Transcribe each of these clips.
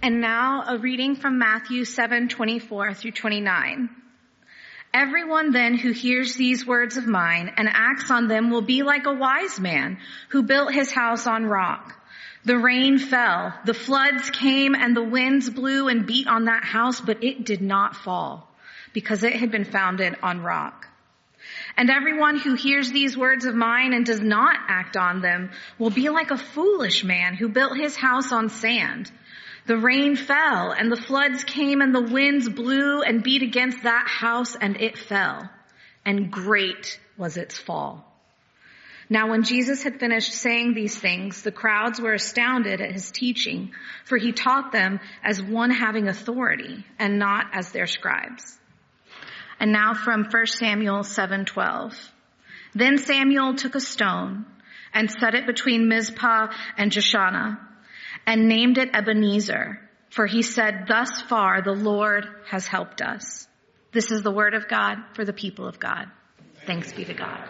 And now a reading from Matthew 7:24 through 29. Everyone then who hears these words of mine and acts on them will be like a wise man who built his house on rock. The rain fell, the floods came, and the winds blew and beat on that house, but it did not fall, because it had been founded on rock. And everyone who hears these words of mine and does not act on them will be like a foolish man who built his house on sand. The rain fell, and the floods came, and the winds blew and beat against that house, and it fell. And great was its fall. Now when Jesus had finished saying these things, the crowds were astounded at his teaching, for he taught them as one having authority, and not as their scribes. And now from 1 Samuel 7:12. Then Samuel took a stone and set it between Mizpah and Jeshanah, and named it Ebenezer, for he said, thus far the Lord has helped us. This is the word of God for the people of God. Thanks be to God.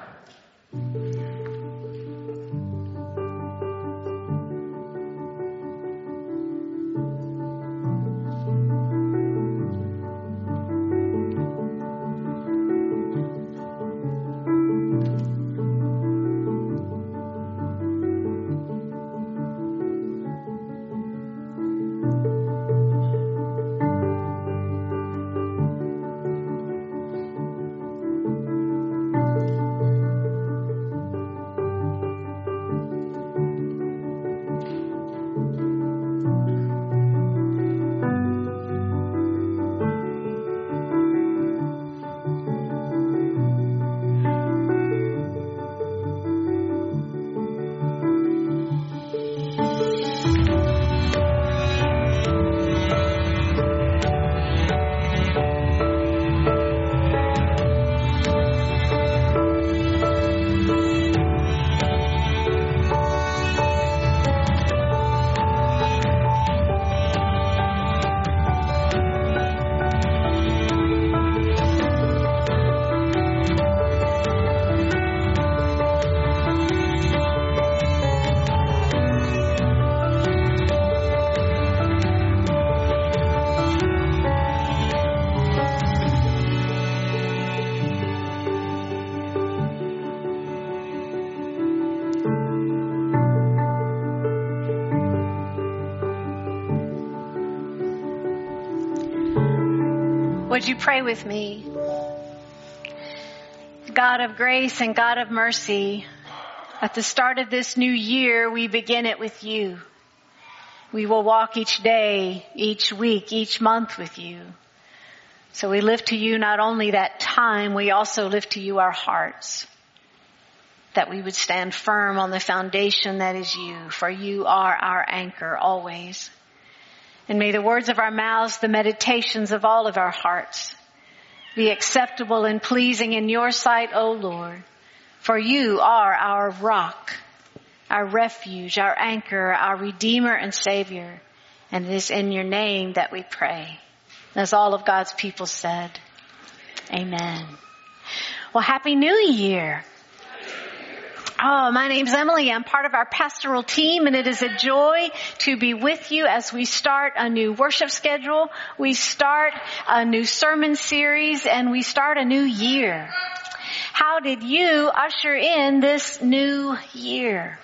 Would you pray with me? God of grace and God of mercy, at the start of this new year, we begin it with you. We will walk each day, each week, each month with you. So we lift to you not only that time, we also lift to you our hearts, that we would stand firm on the foundation that is you, for you are our anchor always. And may the words of our mouths, the meditations of all of our hearts, be acceptable and pleasing in your sight, O Lord. For you are our rock, our refuge, our anchor, our Redeemer and Savior. And it is in your name that we pray. As all of God's people said, amen. Well, Happy New Year. Oh, my name's Emily. I'm part of our pastoral team, and it is a joy to be with you as we start a new worship schedule. We start a new sermon series, and we start a new year. How did you usher in this new year?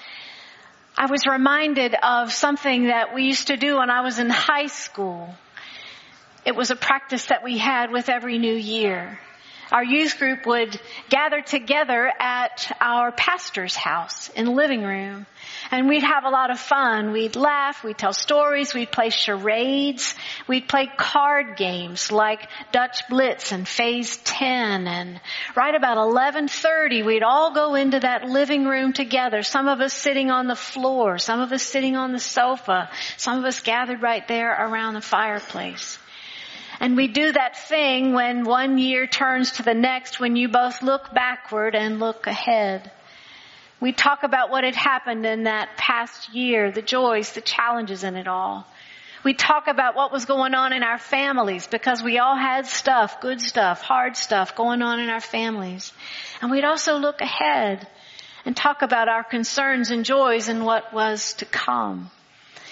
I was reminded of something that we used to do when I was in high school. It was a practice that we had with every new year. Our youth group would gather together at our pastor's house in the living room, and we'd have a lot of fun. We'd laugh, we'd tell stories, we'd play charades, we'd play card games like Dutch Blitz and Phase 10, and right about 11:30 we'd all go into that living room together, some of us sitting on the floor, some of us sitting on the sofa, some of us gathered right there around the fireplace. And we do that thing when one year turns to the next, when you both look backward and look ahead. We talk about what had happened in that past year, the joys, the challenges in it all. We talk about what was going on in our families, because we all had stuff, good stuff, hard stuff going on in our families. And we'd also look ahead and talk about our concerns and joys and what was to come.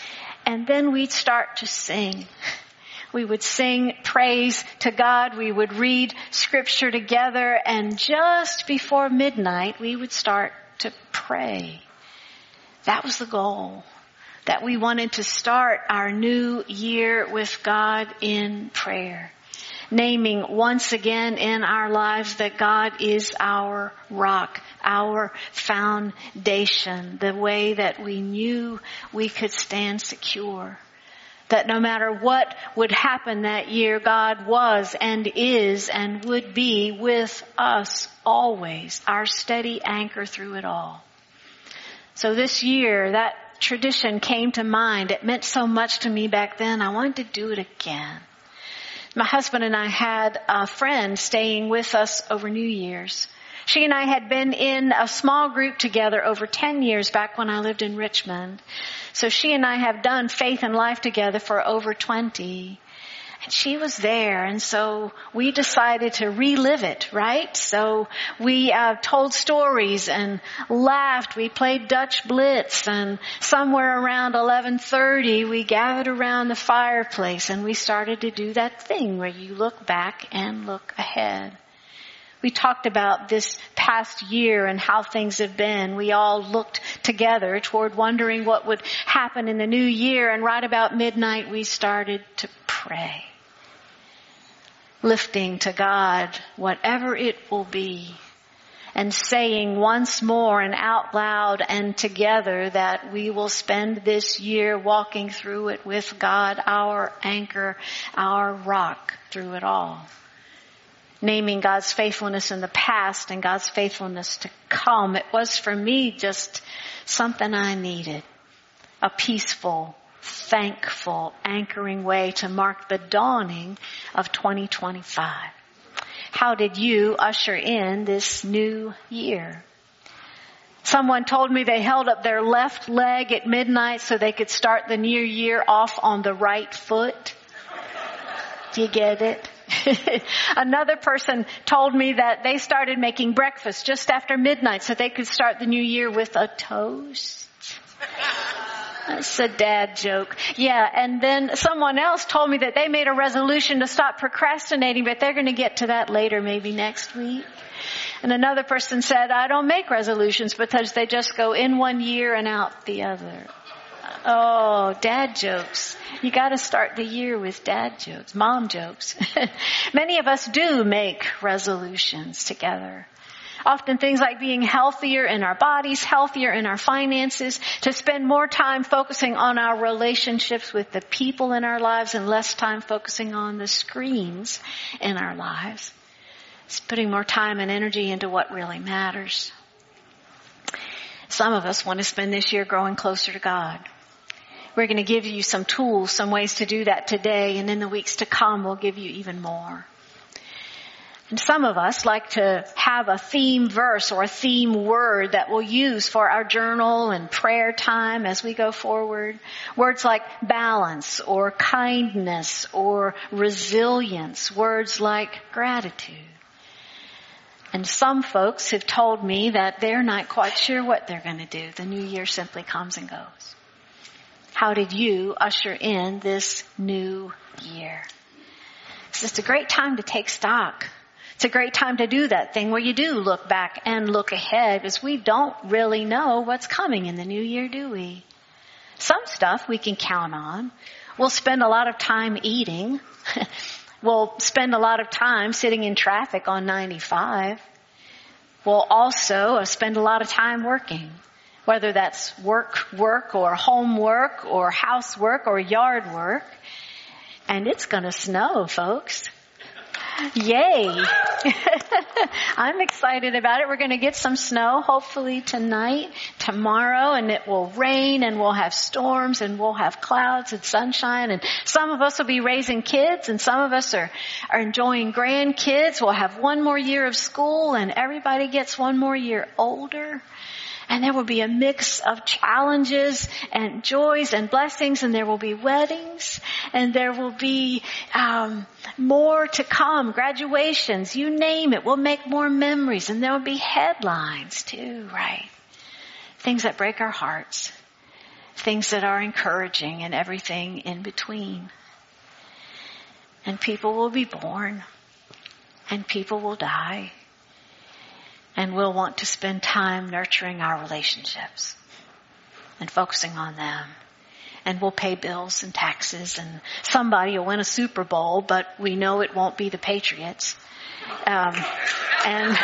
And then we'd start to sing. We would sing praise to God. We would read scripture together. And just before midnight, we would start to pray. That was the goal. That we wanted to start our new year with God in prayer. Naming once again in our lives that God is our rock, our foundation, the way that we knew we could stand secure. That no matter what would happen that year, God was and is and would be with us always, our steady anchor through it all. So this year, that tradition came to mind. It meant so much to me back then. I wanted to do it again. My husband and I had a friend staying with us over New Year's. She and I had been in a small group together over 10 years back when I lived in Richmond. So she and I have done Faith and Life together for over 20. And she was there, and so we decided to relive it, right? So we told stories and laughed. We played Dutch Blitz, and somewhere around 11:30 we gathered around the fireplace and we started to do that thing where you look back and look ahead. We talked about this past year and how things have been. We all looked together toward wondering what would happen in the new year, and right about midnight we started to pray. Lifting to God whatever it will be, and saying once more and out loud and together that we will spend this year walking through it with God, our anchor, our rock through it all. Naming God's faithfulness in the past and God's faithfulness to come. It was for me just something I needed. A peaceful, thankful, anchoring way to mark the dawning of 2025. How did you usher in this new year? Someone told me they held up their left leg at midnight so they could start the new year off on the right foot. Do you get it? Another person told me that they started making breakfast just after midnight so they could start the new year with a toast. That's a dad joke. Yeah, and then someone else told me that they made a resolution to stop procrastinating, but they're going to get to that later, maybe next week. And another person said, I don't make resolutions because they just go in one year and out the other. Oh, dad jokes. You got to start the year with dad jokes, mom jokes. Many of us do make resolutions together. Often things like being healthier in our bodies, healthier in our finances, to spend more time focusing on our relationships with the people in our lives and less time focusing on the screens in our lives. It's putting more time and energy into what really matters. Some of us want to spend this year growing closer to God. We're going to give you some tools, some ways to do that today, and in the weeks to come we'll give you even more. And some of us like to have a theme verse or a theme word that we'll use for our journal and prayer time as we go forward. Words like balance or kindness or resilience. Words like gratitude. And some folks have told me that they're not quite sure what they're going to do. The new year simply comes and goes. How did you usher in this new year? It's a great time to take stock. It's a great time to do that thing where you do look back and look ahead, because we don't really know what's coming in the new year, do we? Some stuff we can count on. We'll spend a lot of time eating. We'll spend a lot of time sitting in traffic on 95. We'll also spend a lot of time working, whether that's work or homework or housework or yard work. And it's going to snow, folks. Yay. I'm excited about it. We're going to get some snow hopefully tonight, tomorrow, and it will rain and we'll have storms and we'll have clouds and sunshine, and some of us will be raising kids and some of us are enjoying grandkids. We'll have one more year of school and everybody gets one more year older. And there will be a mix of challenges and joys and blessings, and there will be weddings, and there will be more to come, graduations, you name it. We'll make more memories, and there will be headlines too, right? Things that break our hearts. things that are encouraging, and everything in between. And people will be born, and people will die, and we'll want to spend time nurturing our relationships and focusing on them. And we'll pay bills and taxes, and somebody will win a Super Bowl, but we know it won't be the Patriots. And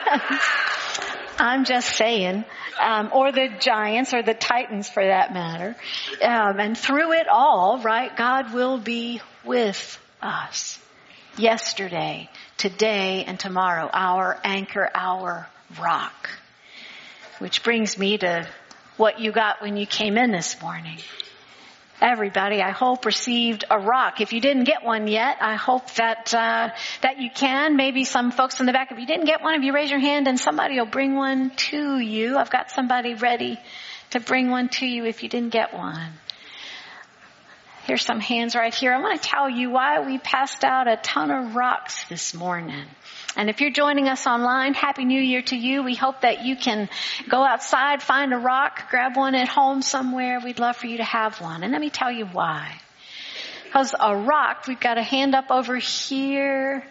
I'm just saying, or the Giants or the Titans for that matter. And through it all, right, God will be with us. Yesterday, today, and tomorrow, our anchor, our rock. Which brings me to what you got when you came in this morning. Everybody, I hope, received a rock. If you didn't get one yet, I hope that you can. Maybe some folks in the back, if you didn't get one, if you raise your hand and somebody will bring one to you. I've got somebody ready to bring one to you if you didn't get one. Here's some hands right here. I want to tell you why we passed out a ton of rocks this morning. And if you're joining us online, Happy New Year to you. We hope that you can go outside, find a rock, grab one at home somewhere. We'd love for you to have one. And let me tell you why. Because a rock, we've got a hand up over here.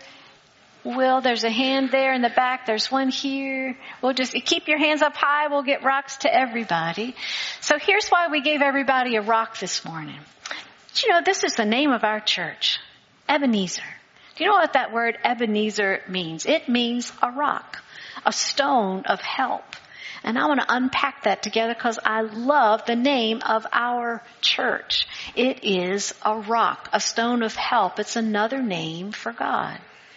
Will, there's a hand there in the back. There's one here. We'll just keep your hands up high. We'll get rocks to everybody. So here's why we gave everybody a rock this morning. Did you know this is the name of our church? Ebenezer. Do you know what that word Ebenezer means? It means a rock, a stone of help. And I want to unpack that together because I love the name of our church. It is a rock, a stone of help. It's another name for God.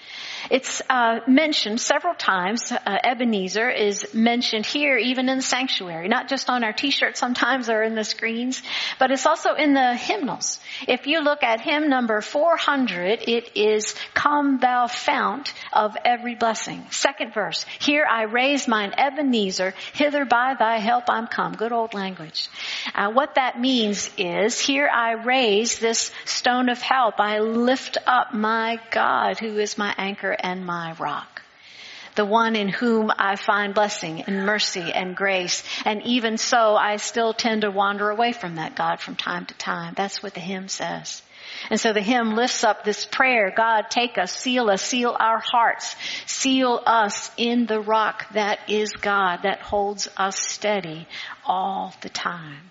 It's mentioned several times. Ebenezer is mentioned here, even in the sanctuary, not just on our T-shirts sometimes or in the screens, but it's also in the hymnals. If you look at hymn number 400, it is, "Come thou fount of every blessing." Second verse, "Here I raise mine Ebenezer, hither by thy help I'm come." Good old language. What that means is, here I raise this stone of help. I lift up my God, who is my anchor and my rock. The one in whom I find blessing and mercy and grace. And even so, I still tend to wander away from that God from time to time. That's what the hymn says. And so the hymn lifts up this prayer: God, take us, seal our hearts, seal us in the rock that is God, that holds us steady all the time.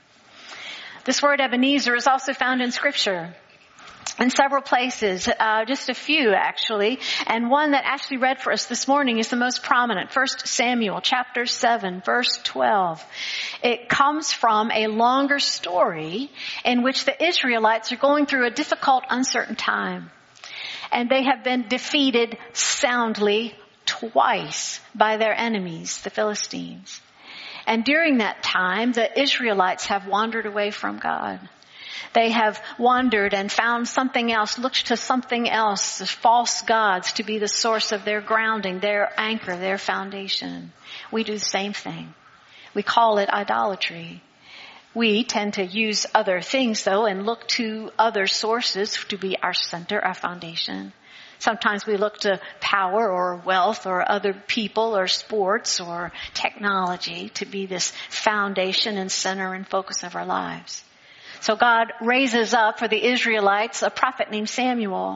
This word Ebenezer is also found in Scripture. In several places, just a few actually, and one that Ashley read for us this morning is the most prominent. 1 Samuel chapter 7 verse 12. It comes from a longer story in which the Israelites are going through a difficult, uncertain time. And they have been defeated soundly twice by their enemies, the Philistines. And during that time, the Israelites have wandered away from God. They have wandered and found something else, looked to something else, the false gods, to be the source of their grounding, their anchor, their foundation. We do the same thing. We call it idolatry. We tend to use other things, though, and look to other sources to be our center, our foundation. Sometimes we look to power or wealth or other people or sports or technology to be this foundation and center and focus of our lives. So God raises up for the Israelites a prophet named Samuel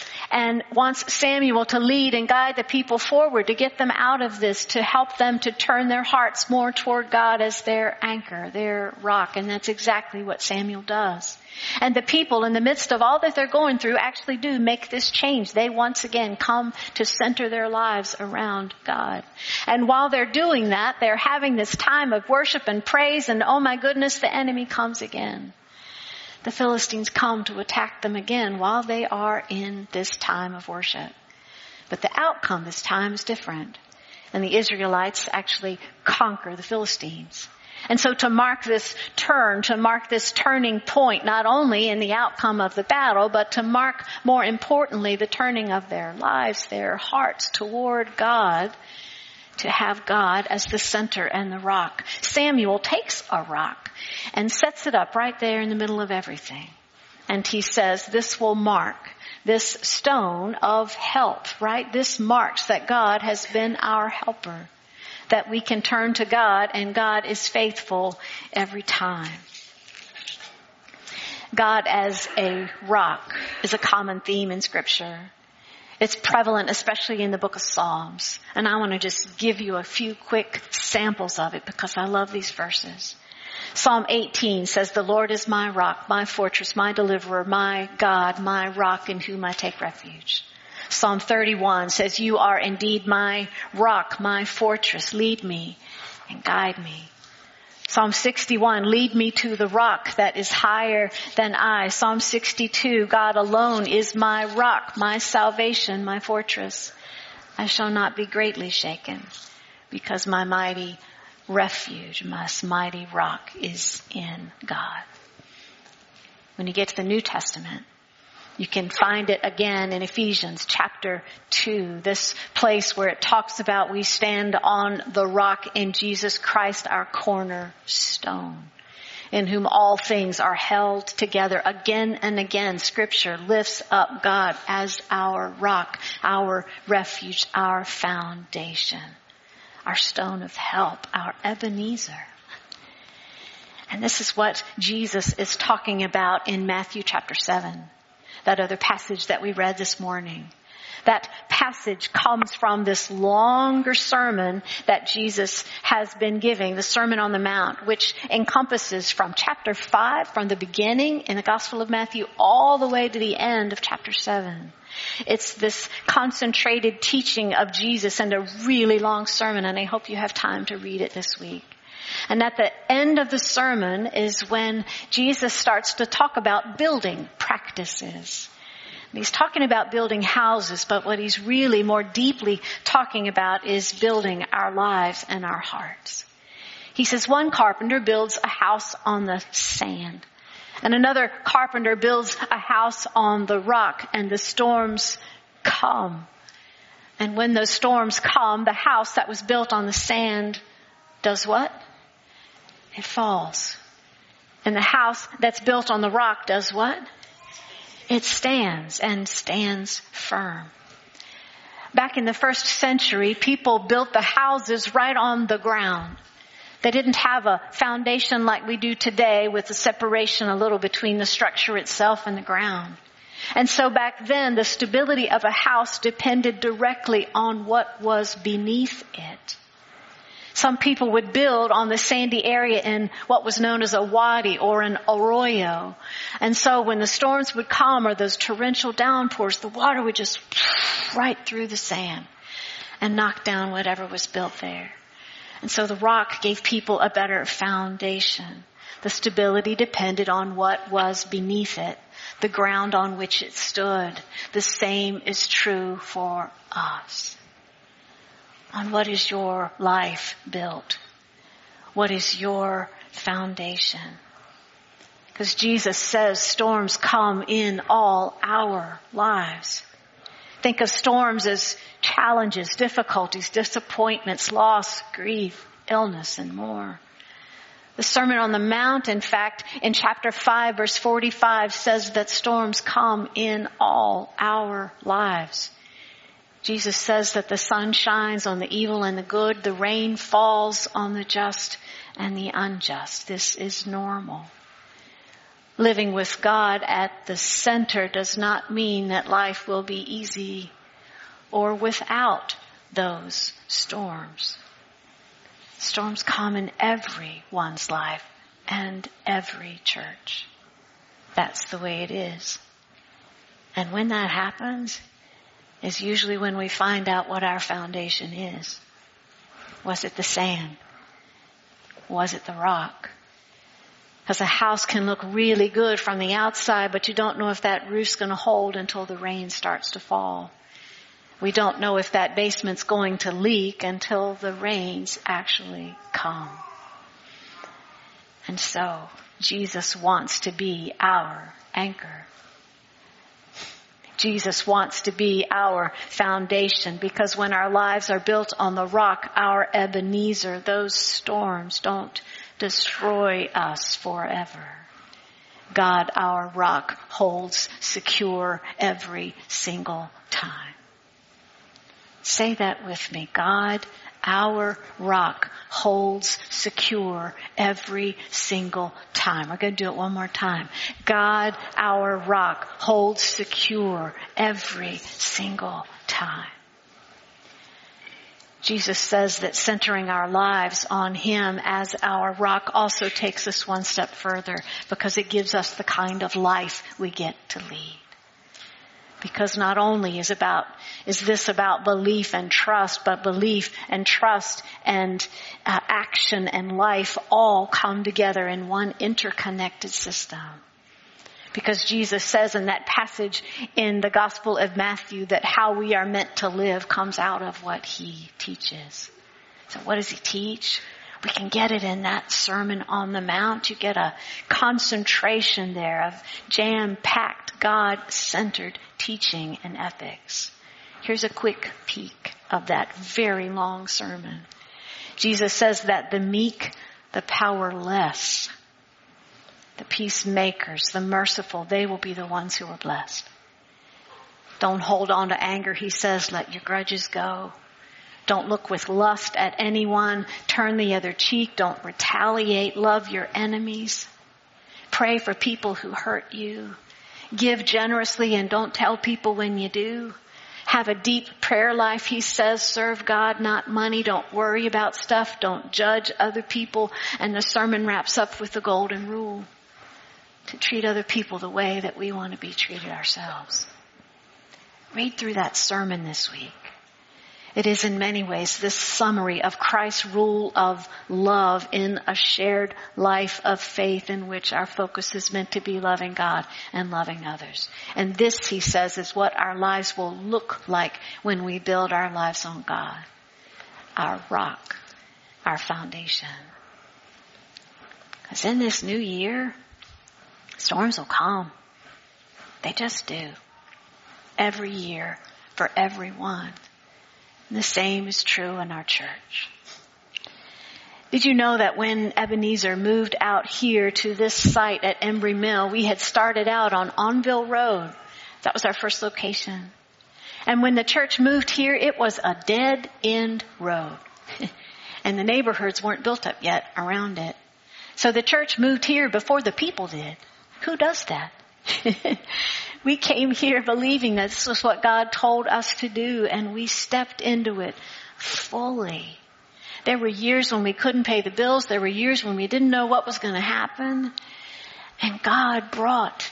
and wants Samuel to lead and guide the people forward, to get them out of this, to help them to turn their hearts more toward God as their anchor, their rock. And that's exactly what Samuel does. And the people, in the midst of all that they're going through, actually do make this change. They once again come to center their lives around God. And while they're doing that, they're having this time of worship and praise, and oh my goodness, the enemy comes again. The Philistines come to attack them again while they are in this time of worship. But the outcome this time is different. And the Israelites actually conquer the Philistines. And so to mark this turn, to mark this turning point, not only in the outcome of the battle, but to mark, more importantly, the turning of their lives, their hearts toward God, to have God as the center and the rock. Samuel takes a rock and sets it up right there in the middle of everything. And he says, this will mark, this stone of help, right? This marks that God has been our helper, that we can turn to God and God is faithful every time. God as a rock is a common theme in Scripture. It's prevalent, especially in the book of Psalms. And I want to just give you a few quick samples of it because I love these verses. Psalm 18 says, "The Lord is my rock, my fortress, my deliverer, my God, my rock in whom I take refuge." Psalm 31 says, "You are indeed my rock, my fortress. Lead me and guide me." Psalm 61, "Lead me to the rock that is higher than I." Psalm 62, "God alone is my rock, my salvation, my fortress. I shall not be greatly shaken because my mighty refuge, my mighty rock is in God." When you get to the New Testament, you can find it again in Ephesians chapter 2, this place where it talks about we stand on the rock in Jesus Christ, our cornerstone, in whom all things are held together. Again and again, Scripture lifts up God as our rock, our refuge, our foundation, our stone of help, our Ebenezer. And this is what Jesus is talking about in Matthew chapter 7. That other passage that we read this morning. That passage comes from this longer sermon that Jesus has been giving, the Sermon on the Mount, which encompasses from chapter 5, from the beginning in the Gospel of Matthew, all the way to the end of chapter 7. It's this concentrated teaching of Jesus and a really long sermon, and I hope you have time to read it this week. And at the end of the sermon is when Jesus starts to talk about building practices. And he's talking about building houses, but what he's really more deeply talking about is building our lives and our hearts. He says one carpenter builds a house on the sand, and another carpenter builds a house on the rock, and the storms come. And when those storms come, the house that was built on the sand does what? It falls. And the house that's built on the rock does what? It stands and stands firm. Back in the first century, people built the houses right on the ground. They didn't have a foundation like we do today with a separation a little between the structure itself and the ground. And so back then, the stability of a house depended directly on what was beneath it. Some people would build on the sandy area in what was known as a wadi or an arroyo. And so when the storms would come or those torrential downpours, the water would just right through the sand and knock down whatever was built there. And so the rock gave people a better foundation. The stability depended on what was beneath it, the ground on which it stood. The same is true for us. On what is your life built? What is your foundation? Because Jesus says storms come in all our lives. Think of storms as challenges, difficulties, disappointments, loss, grief, illness, and more. The Sermon on the Mount, in fact, in chapter 5, verse 45, says that storms come in all our lives. Jesus says that the sun shines on the evil and the good. The rain falls on the just and the unjust. This is normal. Living with God at the center does not mean that life will be easy or without those storms. Storms come in everyone's life and every church. That's the way it is. And when that happens, is usually when we find out what our foundation is. Was it the sand? Was it the rock? Because a house can look really good from the outside, but you don't know if that roof's going to hold until the rain starts to fall. We don't know if that basement's going to leak until the rains actually come. And so, Jesus wants to be our anchor. Jesus wants to be our foundation, because when our lives are built on the rock, our Ebenezer, those storms don't destroy us forever. God, our rock, holds secure every single time. Say that with me. God, Our rock holds secure every single time. We're going to do it one more time. God, our rock, holds secure every single time. Jesus says that centering our lives on Him as our rock also takes us one step further because it gives us the kind of life we get to lead. Because not only is this about belief and trust, but belief and trust and action and life all come together in one interconnected system. Because Jesus says in that passage in the Gospel of Matthew that how we are meant to live comes out of what He teaches. So what does He teach? We can get it in that Sermon on the Mount. You get a concentration there of jam-packed, God-centered teaching and ethics. Here's a quick peek of that very long sermon. Jesus says that the meek, the powerless, the peacemakers, the merciful, they will be the ones who are blessed. Don't hold on to anger, He says. Let your grudges go. Don't look with lust at anyone. Turn the other cheek. Don't retaliate. Love your enemies. Pray for people who hurt you. Give generously and don't tell people when you do. Have a deep prayer life, He says. Serve God, not money. Don't worry about stuff. Don't judge other people. And the sermon wraps up with the golden rule: to treat other people the way that we want to be treated ourselves. Read through that sermon this week. It is in many ways this summary of Christ's rule of love in a shared life of faith in which our focus is meant to be loving God and loving others. And this, He says, is what our lives will look like when we build our lives on God, our rock, our foundation. Because in this new year, storms will come. They just do. Every year, for everyone. And the same is true in our church. Did you know that when Ebenezer moved out here to this site at Embry Mill, we had started out on Onville Road. That was our first location. And when the church moved here, it was a dead-end road. And the neighborhoods weren't built up yet around it. So the church moved here before the people did. Who does that? We came here believing that this was what God told us to do, and we stepped into it fully. There were years when we couldn't pay the bills. There were years when we didn't know what was going to happen. And God brought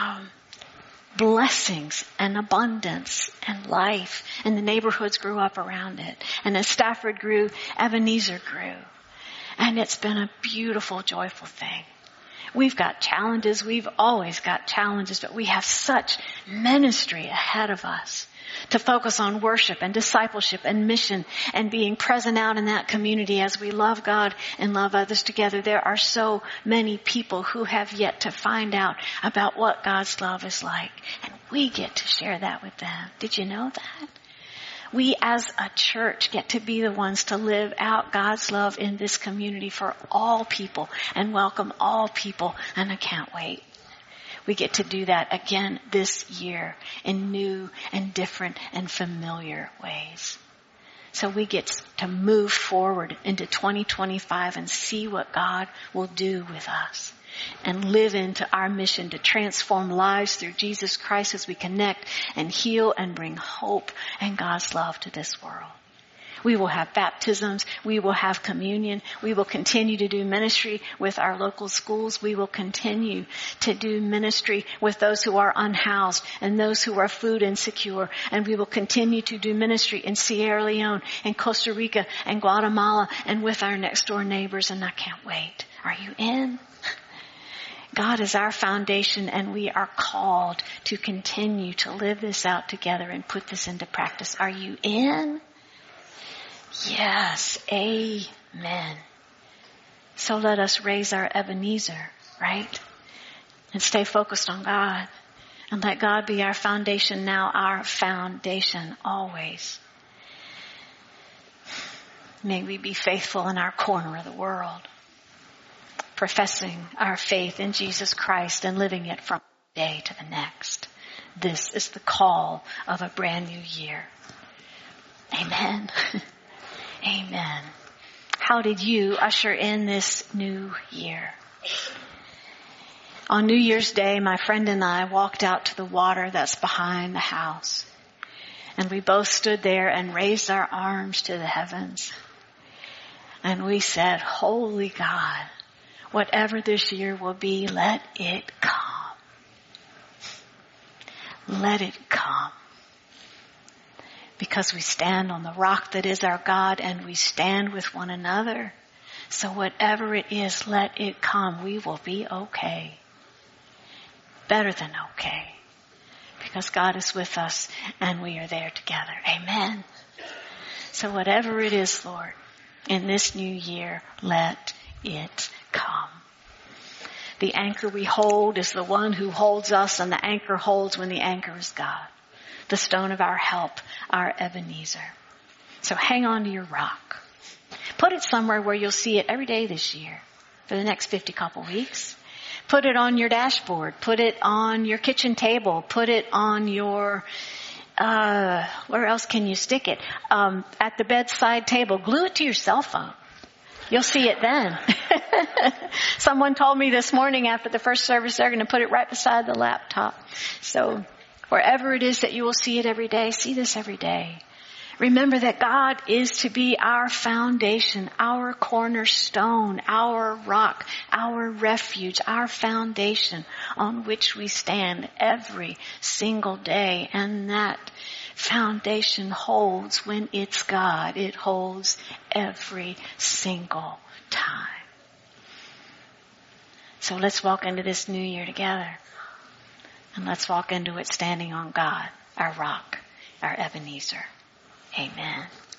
blessings and abundance and life. And the neighborhoods grew up around it. And as Stafford grew, Ebenezer grew. And it's been a beautiful, joyful thing. We've got challenges. We've always got challenges, but we have such ministry ahead of us to focus on worship and discipleship and mission and being present out in that community as we love God and love others together. There are so many people who have yet to find out about what God's love is like, and we get to share that with them. Did you know that? We as a church get to be the ones to live out God's love in this community for all people and welcome all people, and I can't wait. We get to do that again this year in new and different and familiar ways. So we get to move forward into 2025 and see what God will do with us and live into our mission to transform lives through Jesus Christ as we connect and heal and bring hope and God's love to this world. We will have baptisms. We will have communion. We will continue to do ministry with our local schools. We will continue to do ministry with those who are unhoused and those who are food insecure. And we will continue to do ministry in Sierra Leone and Costa Rica and Guatemala and with our next door neighbors. And I can't wait. Are you in? God is our foundation, and we are called to continue to live this out together and put this into practice. Are you in? Yes. Amen. So let us raise our Ebenezer, right? And stay focused on God. And let God be our foundation now, our foundation always. May we be faithful in our corner of the world, professing our faith in Jesus Christ and living it from one day to the next. This is the call of a brand new year. Amen. Amen. How did you usher in this new year? On New Year's Day, my friend and I walked out to the water that's behind the house. And we both stood there and raised our arms to the heavens. And we said, Holy God, whatever this year will be, let it come. Let it come. Because we stand on the rock that is our God and we stand with one another. So whatever it is, let it come. We will be okay. Better than okay. Because God is with us and we are there together. Amen. So whatever it is, Lord, in this new year, let it come. The anchor we hold is the one who holds us, and the anchor holds when the anchor is God. The stone of our help, our Ebenezer. So hang on to your rock. Put it somewhere where you'll see it every day this year for the next 50 couple weeks. Put it on your dashboard. Put it on your kitchen table. Put it on your, where else can you stick it? At the bedside table. Glue it to your cell phone. You'll see it then. Someone told me this morning after the first service they're going to put it right beside the laptop. So wherever it is that you will see it every day, see this every day. Remember that God is to be our foundation, our cornerstone, our rock, our refuge, our foundation on which we stand every single day. And that foundation holds when it's God. It holds every single time. So let's walk into this new year together. And let's walk into it standing on God, our rock, our Ebenezer. Amen.